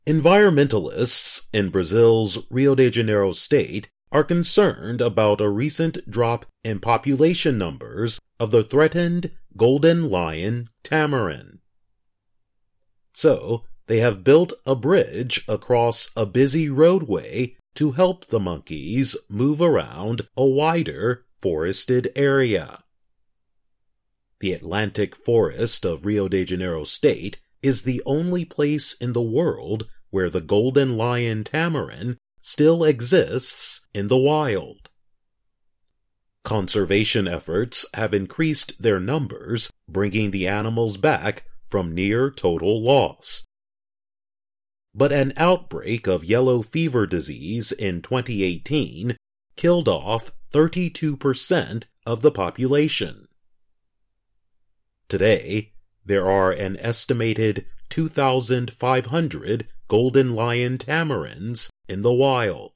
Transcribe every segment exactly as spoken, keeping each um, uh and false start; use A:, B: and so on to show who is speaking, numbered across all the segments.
A: Environmentalists in Brazil's Rio de Janeiro state are concerned about a recent drop in population numbers of the threatened golden lion tamarin. So, they have built a bridge across a busy roadway to help the monkeys move around a wider forested area. The Atlantic Forest of Rio de Janeiro state is the only place in the world where the golden lion tamarin still exists in the wild. Conservation efforts have increased their numbers, bringing the animals back from near total loss. But an outbreak of yellow fever disease in twenty eighteen killed off thirty-two percent of the population. Today, there are an estimated two thousand five hundred golden lion tamarins in the wild.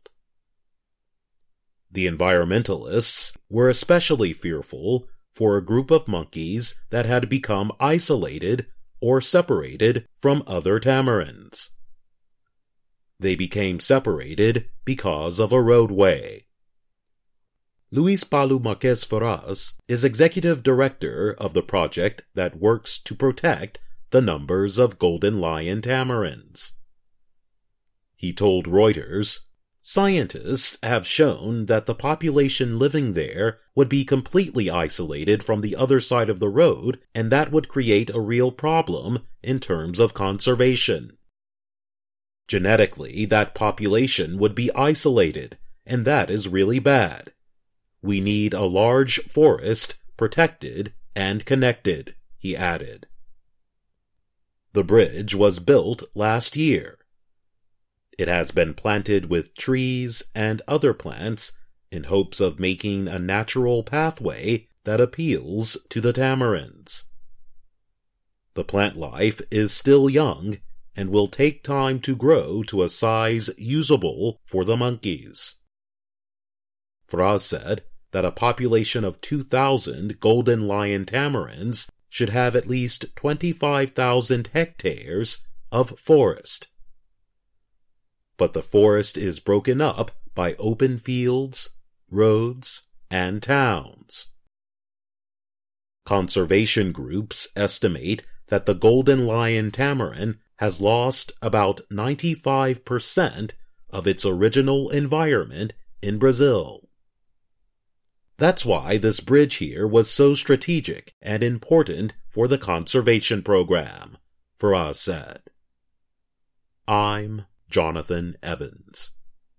A: The environmentalists were especially fearful for a group of monkeys that had become isolated or separated from other tamarins. They became separated because of a roadway. Luis Paulo Marques Ferraz is executive director of the project that works to protect the numbers of golden lion tamarins. He told Reuters, "Scientists have shown that the population living there would be completely isolated from the other side of the road, and that would create a real problem in terms of conservation. Genetically, that population would be isolated, and that is really bad. We need a large forest, protected and connected," he added. The bridge was built last year. It has been planted with trees and other plants in hopes of making a natural pathway that appeals to the tamarins. The plant life is still young and will take time to grow to a size usable for the monkeys. Ferraz said that a population of two thousand golden lion tamarins should have at least twenty-five thousand hectares of forest. But the forest is broken up by open fields, roads, and towns. Conservation groups estimate that the golden lion tamarin has lost about ninety-five percent of its original environment in Brazil. That's why this bridge here was so strategic and important for the conservation program, Ferraz said. I'm Jonathan Evans.